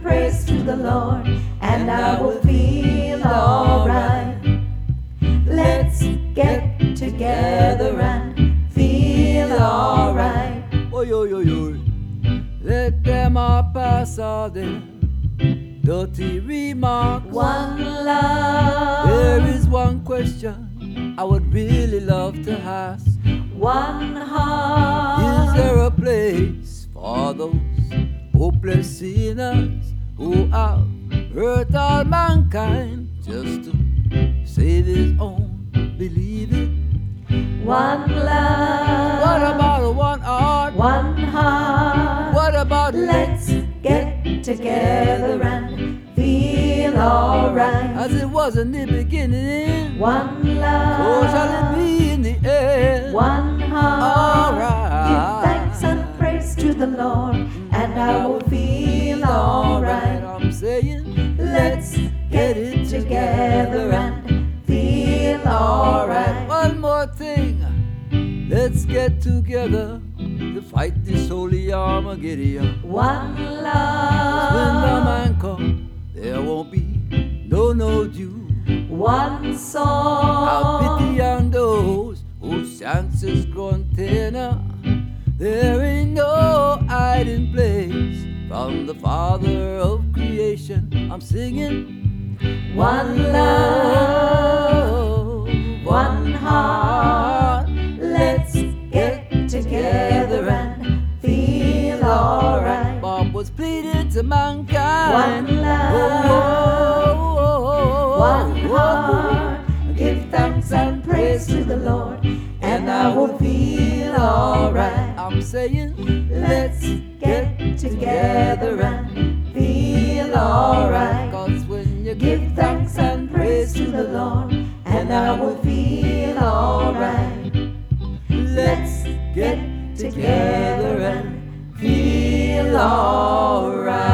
praise to the Lord, and I will feel alright. Let's get together and feel alright. Oy, oy, oy, oy. Let them all pass all their dirty remarks. One love. There is one question I would really love to ask. One heart. Is there a place for those hopeless sinners who have hurt all mankind just to save his own? Believe it. One love. What about one heart? One heart. What about Let's get together and feel alright. as it was in the beginning? One love. So shall it be in the end. One heart. Alright. Give thanks and praise to the Lord, and I will feel alright. I'm saying, Let's get it together and feel alright. one more thing. Let's get together to fight this holy Armageddon. One When the love. man come, there won't be no Jew. One soul. Have pity on those whose chances grown thinner. There ain't no hiding place from the Father of creation. I'm singing One love. One heart. Let's get together and feel alright. Bob was pleading to mankind. One love. One heart. Give thanks and praise to the Lord, and I will feel alright. I'm saying, Let's get together and feel alright. 'cause when you Give thanks and praise to the Lord, and I will feel alright. Let's get together and feel alright.